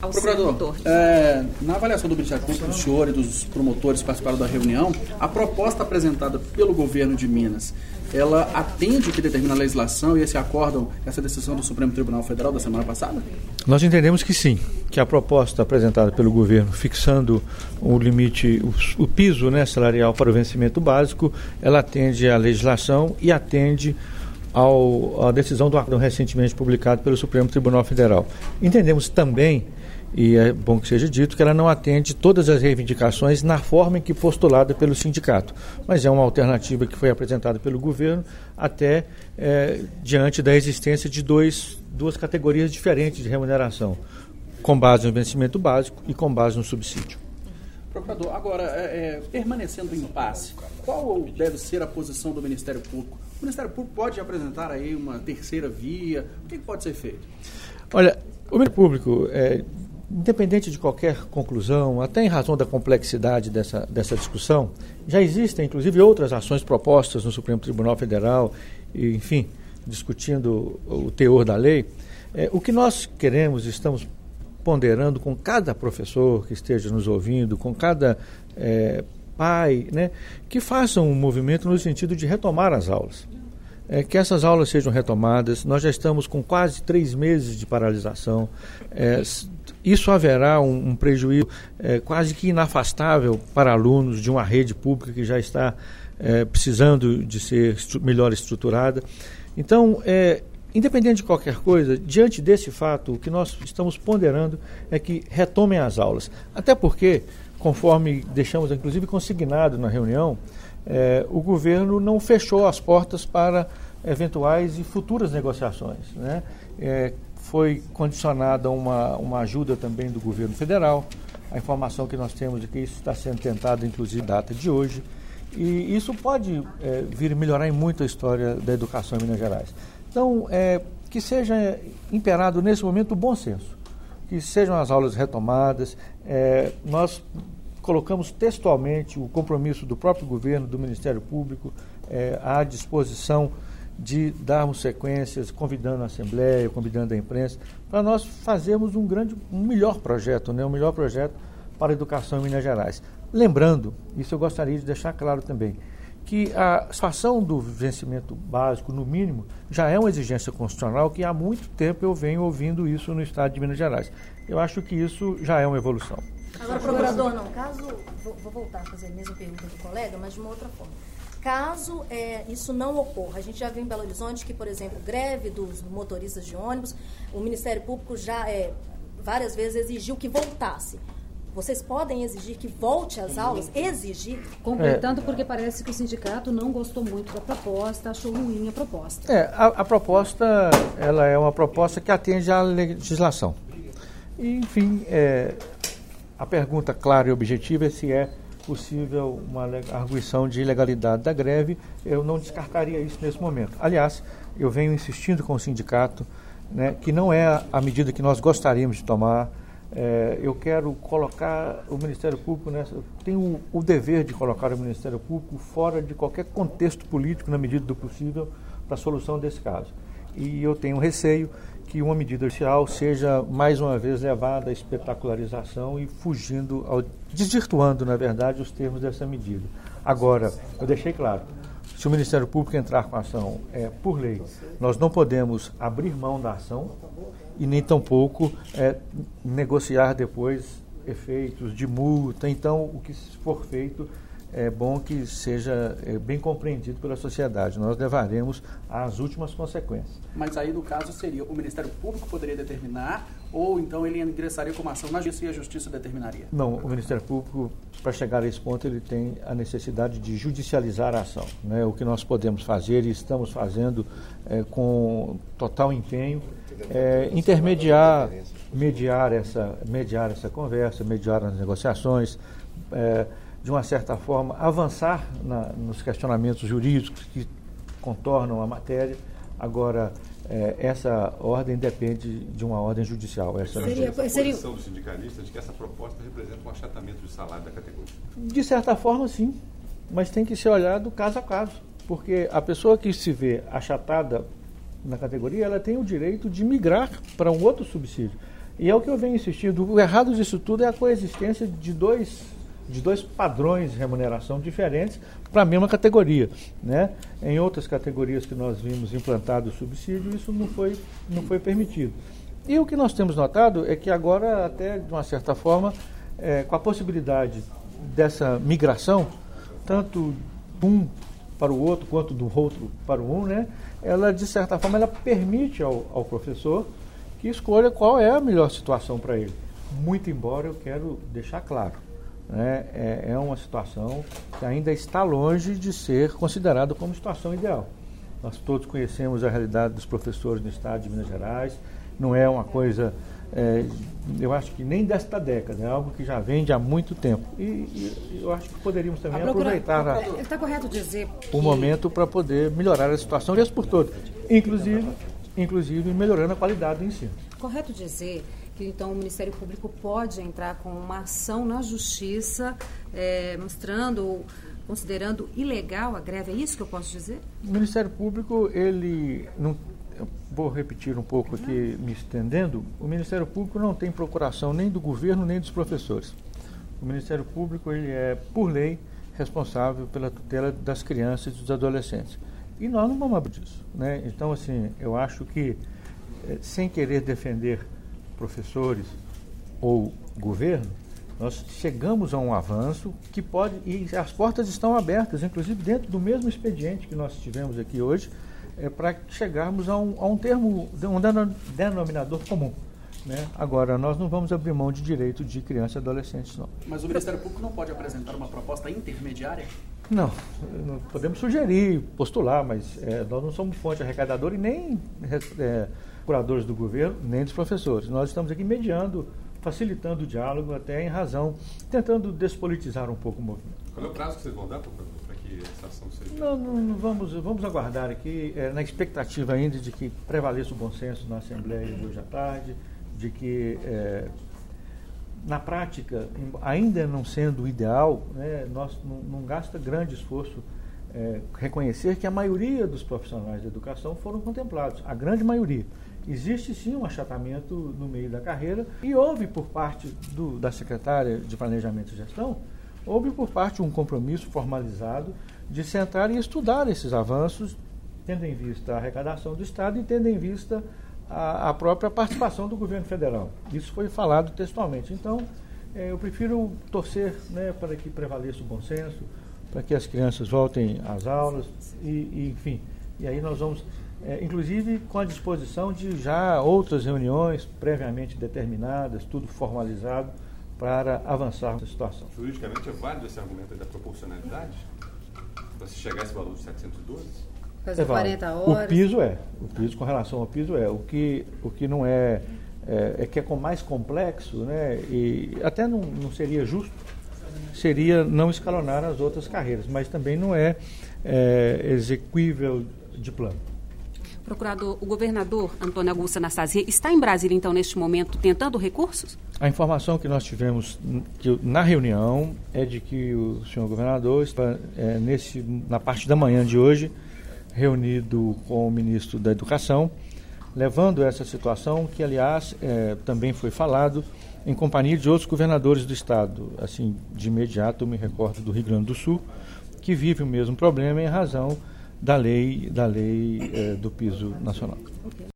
ao Procurador, na avaliação do Ministério Público, do senhor e dos promotores que participaram da reunião, a proposta apresentada pelo governo de Minas, ela atende o que determina a legislação e esse acórdão, essa decisão do Supremo Tribunal Federal da semana passada? Nós entendemos que sim, que a proposta apresentada pelo governo, fixando o limite, o piso, né, salarial para o vencimento básico, ela atende à legislação e atende à decisão do acórdão recentemente publicado pelo Supremo Tribunal Federal. Entendemos também, e é bom que seja dito, que ela não atende todas as reivindicações na forma em que postulada pelo sindicato, mas é uma alternativa que foi apresentada pelo governo até diante da existência de duas categorias diferentes de remuneração, com base no vencimento básico e com base no subsídio. Procurador, agora, permanecendo em impasse, qual deve ser a posição do Ministério Público? O Ministério Público pode apresentar aí uma terceira via? O que pode ser feito? Olha, o Ministério Público, independente de qualquer conclusão, até em razão da complexidade dessa discussão, já existem, inclusive, outras ações propostas no Supremo Tribunal Federal, e, enfim, discutindo o teor da lei. O que nós queremos, estamos ponderando com cada professor que esteja nos ouvindo, com cada pai, né, que façam um movimento no sentido de retomar as aulas. Que essas aulas sejam retomadas. Nós já estamos com quase 3 meses de paralisação. Isso haverá um prejuízo quase que inafastável para alunos de uma rede pública que já está precisando de ser melhor estruturada. Então, independente de qualquer coisa, diante desse fato, o que nós estamos ponderando é que retomem as aulas. Até porque, conforme deixamos inclusive consignado na reunião, o governo não fechou as portas para eventuais e futuras negociações, né? Foi condicionada uma ajuda também do governo federal. A informação que nós temos é que isso está sendo tentado, inclusive, na data de hoje. E isso pode vir melhorar em muito a história da educação em Minas Gerais. Então, que seja imperado nesse momento o bom senso, que sejam as aulas retomadas. Nós colocamos textualmente o compromisso do próprio governo, do Ministério Público, à disposição de darmos sequências, convidando a Assembleia, convidando a imprensa, para nós fazermos um melhor projeto, né? Um melhor projeto para a educação em Minas Gerais. Lembrando, isso eu gostaria de deixar claro também, que a satisfação do vencimento básico, no mínimo, já é uma exigência constitucional que há muito tempo eu venho ouvindo isso no estado de Minas Gerais. Eu acho que isso já é uma evolução. Agora, procurador, vou voltar a fazer a mesma pergunta do colega, mas de uma outra forma. Caso isso não ocorra, a gente já viu em Belo Horizonte que, por exemplo, greve dos motoristas de ônibus, o Ministério Público já várias vezes exigiu que voltasse. Vocês podem exigir que volte às aulas? Exigir? Completando, porque parece que o sindicato não gostou muito da proposta, achou ruim a proposta. A proposta, ela é uma proposta que atende à legislação. E, enfim, a pergunta clara e objetiva é se é possível uma arguição de ilegalidade da greve. Eu não descartaria isso nesse momento. Aliás, eu venho insistindo com o sindicato, né, que não é a medida que nós gostaríamos de tomar. Eu quero colocar o Ministério Público tenho o dever de colocar o Ministério Público fora de qualquer contexto político, na medida do possível, para a solução desse caso. E eu tenho receio que uma medida judicial seja, mais uma vez, levada à espetacularização e desvirtuando, na verdade, os termos dessa medida. Agora, eu deixei claro, se o Ministério Público entrar com a ação por lei, nós não podemos abrir mão da ação e nem tampouco negociar depois efeitos de multa. Então, o que for feito é bom que seja bem compreendido pela sociedade. Nós levaremos às últimas consequências. Mas aí, no caso, seria o Ministério Público poderia determinar, ou então ele ingressaria com uma ação na Justiça e a Justiça determinaria? Não, o Ministério Público, para chegar a esse ponto, ele tem a necessidade de judicializar a ação, né? O que nós podemos fazer e estamos fazendo com total empenho mediar essa conversa, mediar as negociações, de uma certa forma, avançar nos questionamentos jurídicos que contornam a matéria. Agora, essa ordem depende de uma ordem judicial. Seria a posição do sindicalista de que essa proposta representa um achatamento de salário da categoria? De certa forma, sim, mas tem que ser olhado caso a caso, porque a pessoa que se vê achatada na categoria, ela tem o direito de migrar para um outro subsídio. E é o que eu venho insistindo. O errado disso tudo é a coexistência de dois padrões de remuneração diferentes para a mesma categoria, né? Em outras categorias que nós vimos implantado o subsídio, isso não foi permitido. E o que nós temos notado é que agora, até de uma certa forma, com a possibilidade dessa migração, tanto um para o outro quanto do outro para o um, né? Ela, de certa forma, ela permite ao professor que escolha qual é a melhor situação para ele. Muito embora eu quero deixar claro, né? É uma situação que ainda está longe de ser considerada como situação ideal. Nós todos conhecemos a realidade dos professores no estado de Minas Gerais, não é uma coisa, eu acho que nem desta década, é algo que já vem de há muito tempo. E eu acho que poderíamos também aproveitar está correto dizer o momento para poder melhorar a situação de vez por todas, inclusive melhorando a qualidade do ensino. Correto dizer que então o Ministério Público pode entrar com uma ação na Justiça, considerando ilegal a greve, é isso que eu posso dizer? O Ministério Público, ele não... Vou repetir um pouco aqui, me estendendo. O Ministério Público não tem procuração nem do governo, nem dos professores. O Ministério Público, ele é, por lei, responsável pela tutela das crianças e dos adolescentes. E nós não vamos abrir disso, né? Então, assim, eu acho que, sem querer defender professores ou governo, nós chegamos a um avanço que pode, e as portas estão abertas, inclusive dentro do mesmo expediente que nós tivemos aqui hoje, para chegarmos a um termo, um denominador comum, né? Agora, nós não vamos abrir mão de direito de crianças e adolescentes, não. Mas o Ministério Público não pode apresentar uma proposta intermediária? Não podemos sugerir, postular, mas nós não somos fonte arrecadadora e nem curadores do governo, nem dos professores. Nós estamos aqui mediando, facilitando o diálogo, até em razão, tentando despolitizar um pouco o movimento. Qual é o prazo que vocês vão dar para que essa ação seja? Não, vamos aguardar aqui, na expectativa ainda de que prevaleça o bom senso na Assembleia de hoje à tarde, de que, na prática, ainda não sendo o ideal, né, nós não gasta grande esforço reconhecer que a maioria dos profissionais da educação foram contemplados, a grande maioria. Existe sim um achatamento no meio da carreira e houve por parte da secretária de Planejamento e Gestão, houve por parte um compromisso formalizado de sentar e estudar esses avanços, tendo em vista a arrecadação do Estado e tendo em vista a própria participação do governo federal. Isso foi falado textualmente. Então, eu prefiro torcer, né, para que prevaleça o bom senso, para que as crianças voltem às aulas enfim. E aí nós vamos, inclusive com a disposição de já outras reuniões previamente determinadas, tudo formalizado, para avançar nessa situação. Juridicamente é válido esse argumento da proporcionalidade? Para se chegar a esse valor de 712? Fazer 40 horas? O piso com relação ao piso o que não é que é mais complexo, né? E até não seria justo, seria não escalonar as outras carreiras, mas também não é exequível de plano. Procurador, o governador Antônio Augusto Anastasia está em Brasília, então, neste momento, tentando recursos? A informação que nós tivemos na reunião é de que o senhor governador está, na parte da manhã de hoje, reunido com o ministro da Educação, levando essa situação que, aliás, também foi falado em companhia de outros governadores do Estado. Assim, de imediato, eu me recordo do Rio Grande do Sul, que vive o mesmo problema em razão da lei do piso nacional. Okay.